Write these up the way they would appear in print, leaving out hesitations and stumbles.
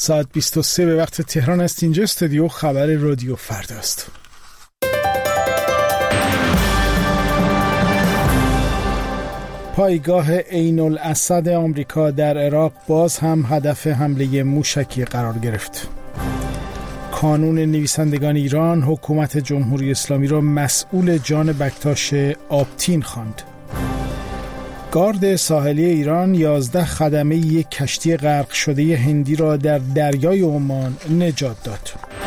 ساعت 23 به وقت تهران است. اینجا استودیو خبر رادیو فردا است. پایگاه عین الاسد آمریکا در عراق باز هم هدف حمله موشکی قرار گرفت. کانون نویسندگان ایران حکومت جمهوری اسلامی را مسئول جان بکتاش آبتین خواند. گارد ساحلی ایران 11 خدمه یک کشتی غرق شده هندی را در دریای عمان نجات داد.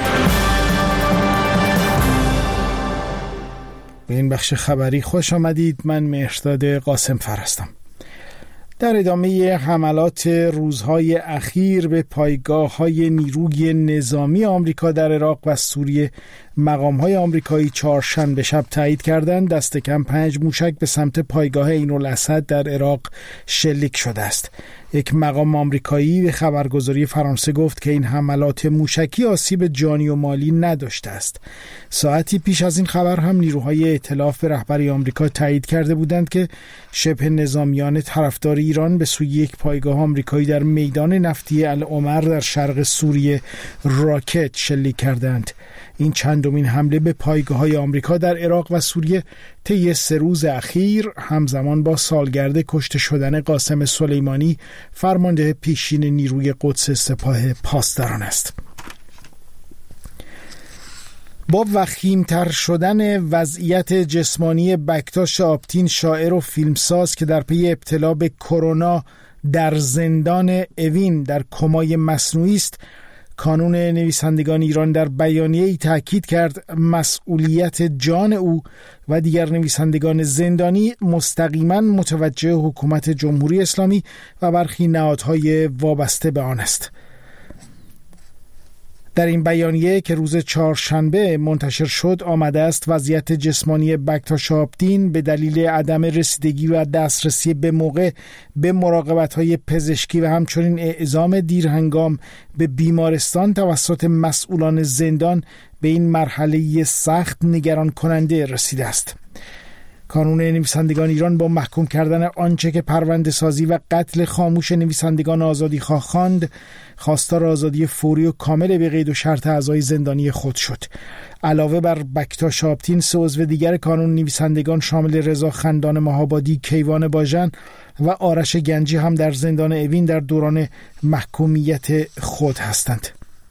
به این بخش خبری خوش آمدید. من مهرداد قاسم فر هستم. در ادامه حملات روزهای اخیر به پایگاه‌های نیروی نظامی آمریکا در عراق و سوریه، مقام‌های آمریکایی چهارشنبه شب تایید کردند دست کم 5 موشک به سمت پایگاه عین الاسد در عراق شلیک شده است. یک مقام آمریکایی به خبرگزاری فرانسه گفت که این حملات موشکی آسیب جانی و مالی نداشته است. ساعتی پیش از این خبر هم نیروهای ائتلاف به رهبری آمریکا تایید کرده بودند که شبه نظامیان طرفدار ایران به سوی یک پایگاه آمریکایی در میدان نفتی العمر در شرق سوریه راکت شلیک کردند. این چندمین حمله به پایگاه‌های آمریکا در عراق و سوریه طی 3 روز اخیر همزمان با سالگرد کشته شدن قاسم سلیمانی، فرمانده پیشین نیروی قدس سپاه پاسداران است. با وخیم‌تر شدن وضعیت جسمانی بکتاش آبتین، شاعر و فیلمساز که در پی ابتلا به کرونا در زندان اوین در کمای مصنوعی است، کانون نویسندگان ایران در بیانیه‌ای تاکید کرد مسئولیت جان او و دیگر نویسندگان زندانی مستقیما متوجه حکومت جمهوری اسلامی و برخی نهادهای وابسته به آن است. در این بیانیه که روز چهارشنبه منتشر شد آمده است وضعیت جسمانی بکتاش آبتین به دلیل عدم رسیدگی و دسترسی به موقع به مراقبت‌های پزشکی و همچنین اعزام دیرهنگام به بیمارستان توسط مسئولان زندان به این مرحله سخت نگران کننده رسیده است. کانون نویسندگان ایران با محکوم کردن آنچه که پرونده سازی و قتل خاموش نویسندگان آزادی خواند، خواستار آزادی فوری و کامل به قید و شرط اعضای زندانی خود شد. علاوه بر بکتاش آبتین، 3 عضو دیگر کانون نویسندگان شامل رضا خندان مهابادی، کیوان باژن و آرش گنجی هم در زندان اوین در دوران محکومیت خود هستند.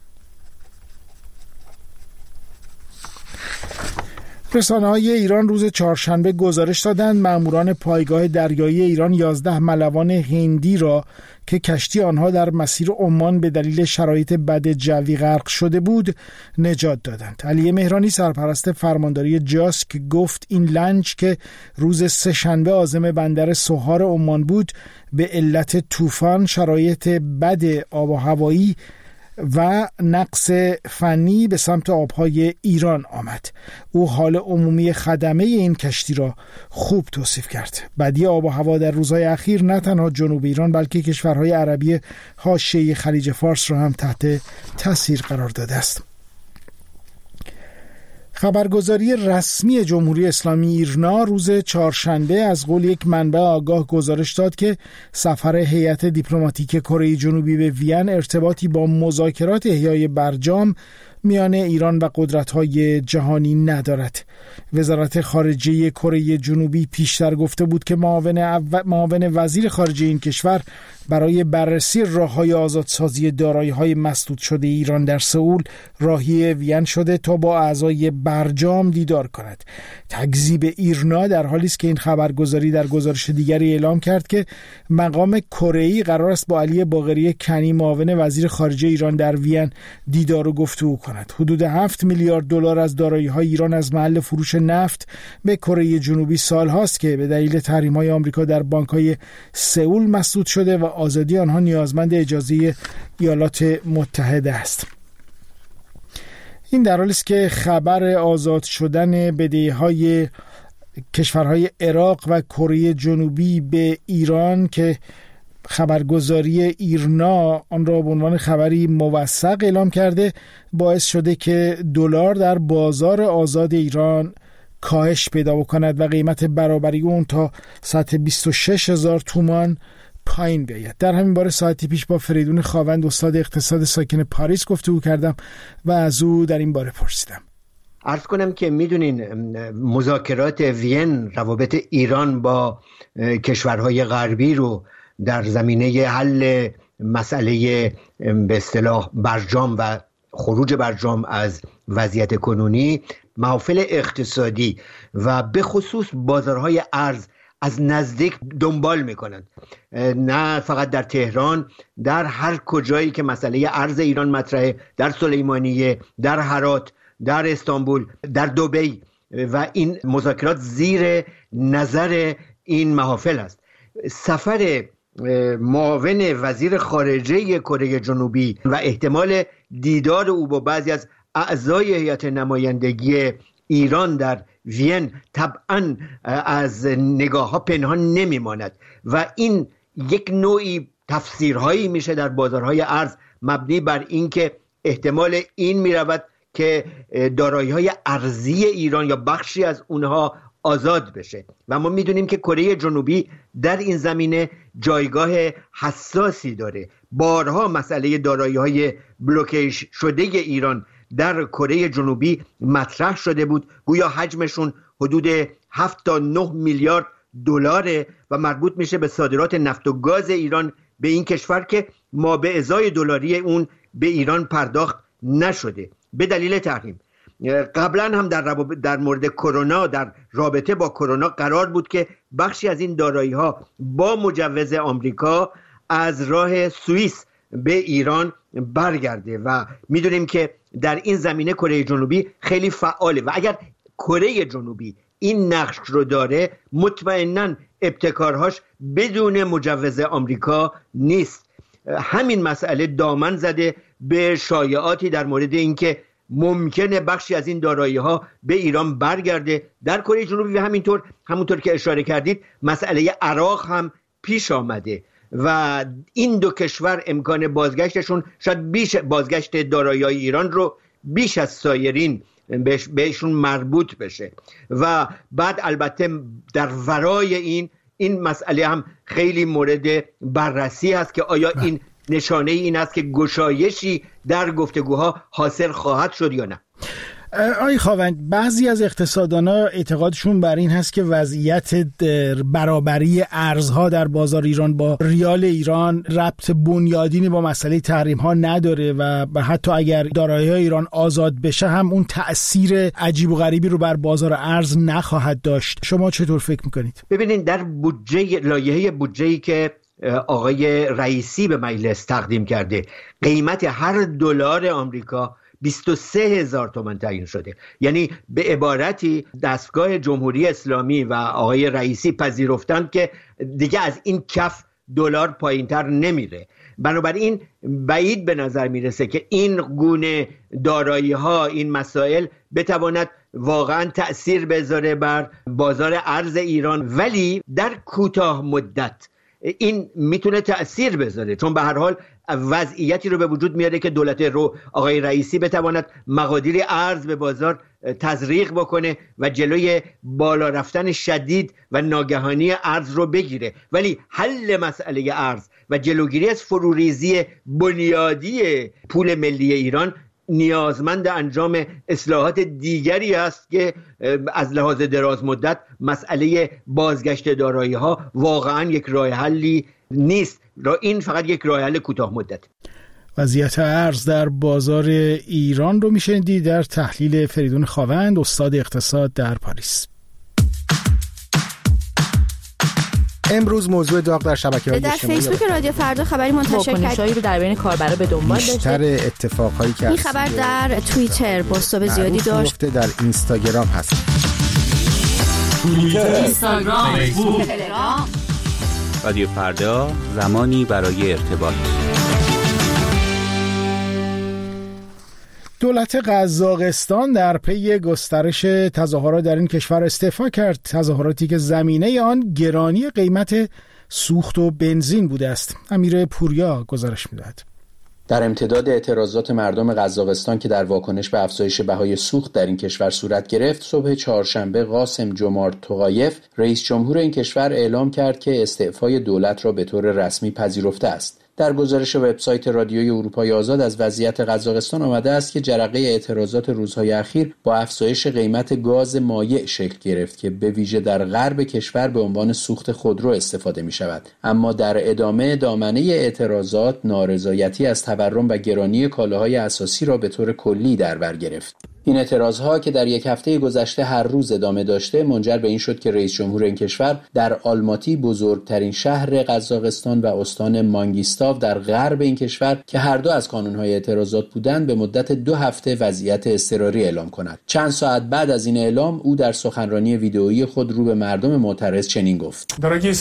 رسانه‌های ایران روز چهارشنبه گزارش دادند ماموران پایگاه دریایی ایران 11 ملوان هندی را که کشتی آنها در مسیر عمان به دلیل شرایط بد جوی غرق شده بود نجات دادند. علی مهرانی سرپرست فرمانداری جاسک گفت این لنج که روز سه‌شنبه عازم بندر سوهار عمان بود به علت طوفان، شرایط بد آب و هوایی و نقص فنی به سمت آبهای ایران آمد. او حال عمومی خدمه این کشتی را خوب توصیف کرد. بدی آب و هوا در روزهای اخیر نه تنها جنوب ایران بلکه کشورهای عربی حاشیه خلیج فارس را هم تحت تاثیر قرار داده است. خبرگزاری رسمی جمهوری اسلامی ایرنا روز چهارشنبه از قول یک منبع آگاه گزارش داد که سفر هیئت دیپلماتیک کره جنوبی به وین ارتباطی با مذاکرات احیای برجام میان ایران و قدرت‌های جهانی ندارد. وزارت خارجه کره جنوبی پیشتر گفته بود که معاون وزیر خارجه این کشور برای بررسی راه‌های آزادسازی دارایی‌های مسدود شده ایران در سئول راهی وین شده تا با اعضای برجام دیدار کند. تکذیب ایرنا در حالی است که این خبرگزاری در گزارش دیگری اعلام کرد که مقام کره‌ای قرار است با علی باقری کنی معاون وزیر خارجه ایران در وین دیدار و گفتگو کند. حدود 7 میلیارد دلار از دارایی‌های ایران از محل فروش نفت به کره جنوبی سال هاست که به دلیل تحریم‌های آمریکا در بانک‌های سئول مسدود شده و آزادی آنها نیازمند اجازه ایالات متحده است. این در حالی است که خبر آزاد شدن بدهی‌های کشورهای عراق و کره جنوبی به ایران که خبرگزاری ایرنا آن را به عنوان خبری موثق اعلام کرده باعث شده که دلار در بازار آزاد ایران کاهش پیدا بکند و قیمت برابری اون تا سطح 26,000 تومان پایین بیاید. در همین باره ساعتی پیش با فریدون خاوند استاد اقتصاد ساکن پاریس گفتگو کردم و از او در این باره پرسیدم. عرض کنم که میدونین مذاکرات وین روابط ایران با کشورهای غربی رو در زمینه حل مسئله به اصطلاح برجام و خروج برجام از وضعیت کنونی، محافل اقتصادی و به خصوص بازارهای ارز از نزدیک دنبال میکنند. نه فقط در تهران، در هر کجایی که مسئله ارز ایران مطرحه، در سلیمانیه، در هرات، در استانبول، در دبی، و این مذاکرات زیر نظر این محافل است. سفر معاون وزیر خارجه کره جنوبی و احتمال دیدار او با بعضی از اعضای هیئت نمایندگی ایران در وین طبعا از نگاه ها پنهان نمیماند و این یک نوعی تفسیرهایی میشه در بازارهای ارز مبنی بر اینکه احتمال این میرود که دارایی‌های ارزی ایران یا بخشی از اونها آزاد بشه و ما میدونیم که کره جنوبی در این زمینه جایگاه حساسی داره. بارها مسئله دارایی‌های بلوکه شده ایران در کره جنوبی مطرح شده بود، گویا حجمشون حدود 7 تا 9 میلیارد دلاره و مربوط میشه به صادرات نفت و گاز ایران به این کشور که ما به ازای دلاری اون به ایران پرداخت نشده به دلیل تحریم. قبلا هم در مورد کرونا، در رابطه با کرونا قرار بود که بخشی از این دارایی‌ها با مجوز آمریکا از راه سوئیس به ایران برگرده و میدونیم که در این زمینه کره جنوبی خیلی فعاله و اگر کره جنوبی این نقش رو داره مطمئناً ابتکارهاش بدون مجوز آمریکا نیست. همین مسئله دامن زده به شایعاتی در مورد اینکه ممکنه بخشی از این دارایی‌ها به ایران برگرده در کره جنوبی و همونطور که اشاره کردید مسئله عراق هم پیش آمده و این دو کشور امکان بازگشتشون شاید بیش بازگشت دارایی‌های ایران رو بیش از سایرین بهشون مربوط بشه و بعد البته در ورای این مسئله هم خیلی مورد بررسی هست که آیا این نشانه این است که گشایشی در گفتگوها حاصل خواهد شد یا نه. آقای خاوند، بعضی از اقتصاددانا اعتقادشون بر این هست که وضعیت برابری ارزها در بازار ایران با ریال ایران ربط بنیادینی با مسئله تحریم ها نداره و حتی اگر دارایی‌های ایران آزاد بشه هم اون تأثیر عجیب و غریبی رو بر بازار ارز نخواهد داشت. شما چطور فکر میکنید؟ ببینید در لایحه بودجه‌ای که آقای رئیسی به مجلس تقدیم کرده قیمت هر دلار آمریکا 23,000 تومان تعیین شده. یعنی به عبارتی دستگاه جمهوری اسلامی و آقای رئیسی پذیرفتند که دیگه از این کف دلار پایینتر نمیره. بنابراین بعید به نظر میرسه که این گونه دارایی ها، این مسائل بتواند واقعا تأثیر بذاره بر بازار ارز ایران، ولی در کوتاه مدت این میتونه تأثیر بذاره، چون به هر حال وضعیتی رو به وجود میاره که دولت آقای رئیسی بتواند مقادیر ارز به بازار تزریق بکنه و جلوی بالا رفتن شدید و ناگهانی ارز رو بگیره. ولی حل مسئله ارز و جلوگیری از فروریزی بنیادی پول ملی ایران نیازمند انجام اصلاحات دیگری است که از لحاظ دراز مدت مسئله بازگشت دارایی ها واقعا یک راه حلی نیست. این فقط یک راه حل کوتاه مدت. وضعیت ارز در بازار ایران رو میشنیدید در تحلیل فریدون خاوند، استاد اقتصاد در پاریس. امروز موضوع داغ در شبکه‌های اجتماعی در فیسبوک رادیو فردا خبری منتشر کرد. رو در بین کاربرا به دنبال داشته. بیشتر اتفاقایی که این خبر در توییتر بازتاب زیادی داشت. در اینستاگرام هست. توییتر، اینستاگرام، فیسبوک، تلگرام. رادیو فردا، زمانی برای ارتباط. دولت قزاقستان در پی گسترش تظاهرات در این کشور استعفا کرد. تظاهراتی که زمینه آن گرانی قیمت سوخت و بنزین بوده است. امیر پوریا گزارش می‌دهد. در امتداد اعتراضات مردم قزاقستان که در واکنش به افزایش بهای سوخت در این کشور صورت گرفت، صبح چهارشنبه قاسم جومارت توقایف رئیس جمهور این کشور اعلام کرد که استعفای دولت را به طور رسمی پذیرفته است. در گزارش وبسایت رادیوی اروپای آزاد از وضعیت قزاقستان آمده است که جرقه اعتراضات روزهای اخیر با افزایش قیمت گاز مایع شکل گرفت که به ویژه در غرب کشور به عنوان سوخت خودرو استفاده می شود. اما در ادامه دامنه اعتراضات نارضایتی از تورم و گرانی کالاهای اساسی را به طور کلی در بر گرفت. این اعتراضها که در یک هفته گذشته هر روز ادامه داشته منجر به این شد که رئیس جمهور این کشور در آلماتی، بزرگترین شهر قزاقستان و استان مانگیستاو در غرب این کشور که هر دو از کانونهای اعتراضات بودند، به مدت 2 هفته وضعیت اضطراری اعلام کند. چند ساعت بعد از این اعلام او در سخنرانی ویدئویی خود رو به مردم معترض چنین گفت: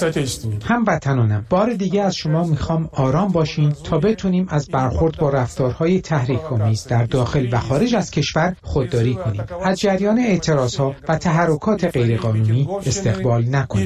هموطنانم، بار دیگه از شما میخوام آرام باشین تا بتونیم از برخورد با رفتارهای تحریک‌آمیز در داخل و خارج از کشور خودداری کنیم. از جریان اعتراضها و تحرکات غیرقانونی استقبال نکنیم.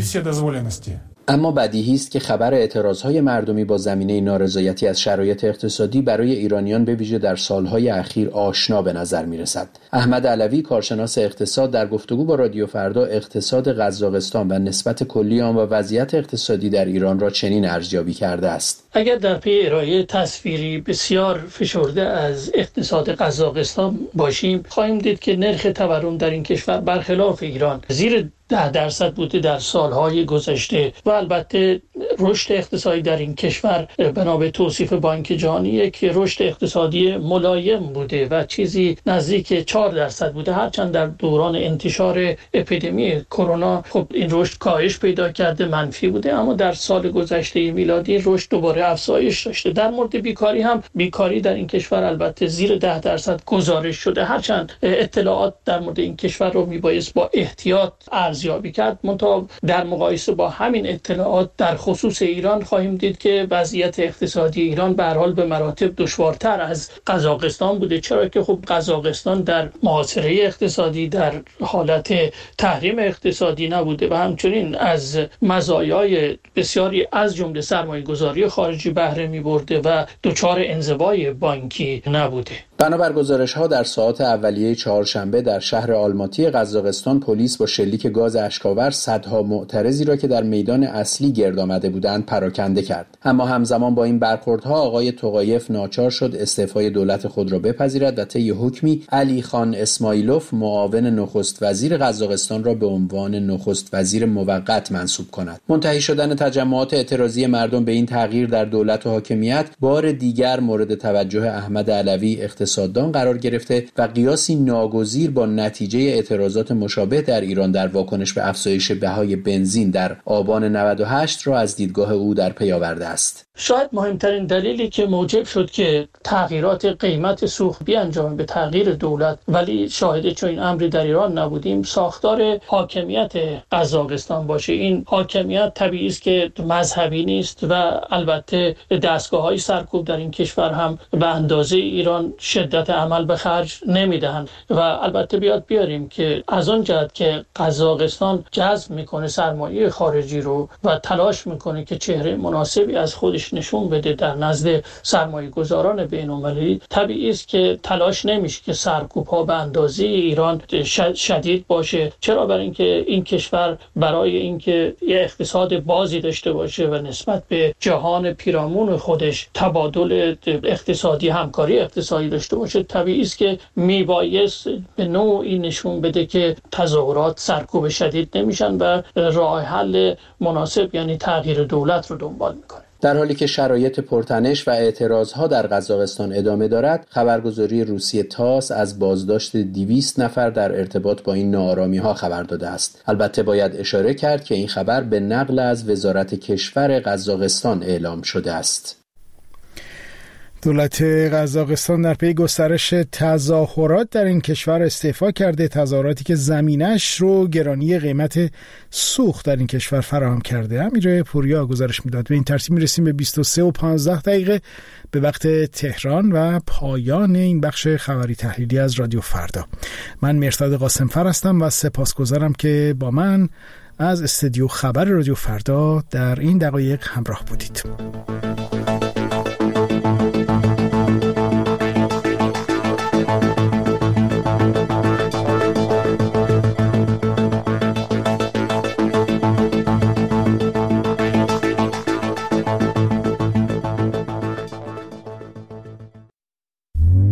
اما بدیهی است که خبر اعتراضهای مردمی با زمینه نارضایتی از شرایط اقتصادی برای ایرانیان به ویژه در سالهای اخیر آشنا به نظر می‌رسد. احمد علوی، کارشناس اقتصاد، در گفتگو با رادیو فردا اقتصاد قزاقستان و نسبت کلی آن و وضعیت اقتصادی در ایران را چنین ارزیابی کرده است: اگر در پی ارائه تصویری بسیار فشرده از اقتصاد قزاقستان باشیم، خواهیم دید که نرخ تورم در این کشور برخلاف ایران زیر 10% بوده در سالهای گذشته و البته رشد اقتصادی در این کشور بنا به توصیف بانک جهانی یک رشد اقتصادی ملایم بوده و چیزی نزدیک 4% بوده، هرچند در دوران انتشار اپیدمی کرونا خب این رشد کاهش پیدا کرده، منفی بوده، اما در سال گذشته میلادی رشد دوباره افزایش داشته. در مورد بیکاری هم، بیکاری در این کشور البته زیر 10% گزارش شده، هرچند اطلاعات در مورد این کشور رو میبایست با احتیاط ارزیابی کرد. منتها در مقایسه با همین اطلاعات در خصوص ایران خواهیم دید که وضعیت اقتصادی ایران به هر حال به مراتب دشوارتر از قزاقستان بوده، چرا که خب قزاقستان در محاصره اقتصادی، در حالت تحریم اقتصادی نبوده و همچنین از مزایای بسیاری از جمله سرمایه‌گذاری خارجی بهره می‌برده و دچار انزوای بانکی نبوده. بنابر گزارش‌ها در ساعات اولیه چهارشنبه در شهر آلماتی قزاقستان پلیس با شلیک گاز اشک‌آور صدها معترضی را که در میدان اصلی گرد آمده بودند پراکنده کرد. اما همزمان با این برخوردها آقای توقایف ناچار شد استعفای دولت خود را بپذیرد و طی حکمی علی خان اسماعیلوف معاون نخست وزیر قزاقستان را به عنوان نخست وزیر موقت منصوب کند. منتهی شدن تجمعات اعتراضی مردم به این تغییر در دولت و حاکمیت بار دیگر مورد توجه احمد علوی اقتصاددان قرار گرفته و قیاسی ناگزیر با نتیجه اعتراضات مشابه در ایران در واکنش به افزایش بهای بنزین در آبان 98 را از دیدگاه او در پی آورده است. شاید مهمترین دلیلی که موجب شد که تغییرات قیمت سوخت بیانجامه به تغییر دولت، ولی شاهد چنین امری در ایران نبودیم، ساختار حاکمیت قزاقستان باشه. این حاکمیت طبیعی است که مذهبی نیست و البته دستگاه‌های سرکوب در این کشور هم به اندازه ایران شدت عمل به خرج نمیدهند و البته بیاریم که از آن جهت که قزاقستان جذب میکنه سرمایه خارجی رو و تلاش میکنه که چهره مناسبی از خودش نشون بده در نزد سرمایه گذاران بین‌المللی، طبیعی است که تلاش نمیشه که سرکوب ها به اندازه ایران شدید باشه. چرا؟ برای اینکه این کشور برای اینکه یه اقتصاد بازی داشته باشه و نسبت به جهان پیرامون خودش تبادل اقتصادی، همکاری اقتصادی داشته باشه، طبیعی است که میبایست به نوعی نشون بده که تظاهرات سرکوب شدید نمیشن و راه حل مناسب یعنی تغییر دولت رو دنبال میکنه. در حالی که شرایط پرتنش و اعتراضها در قزاقستان ادامه دارد، خبرگزاری روسیه تاس از بازداشت 200 نفر در ارتباط با این ناآرامی‌ها خبر داده است. البته باید اشاره کرد که این خبر به نقل از وزارت کشور قزاقستان اعلام شده است. دولت قزاقستان در پی گسترش تظاهرات در این کشور استعفا کرده، تظاهراتی که زمینش رو گرانی قیمت سوخت در این کشور فراهم کرده. امیر پوریا گزارش میداد. به این ترتیب میرسیم به 23:15 به وقت تهران و پایان این بخش خبری تحلیلی از رادیو فردا. من مرتضی قاسمفر هستم و سپاسگزارم که با من از استودیو خبر رادیو فردا در این دقایق همراه بودید.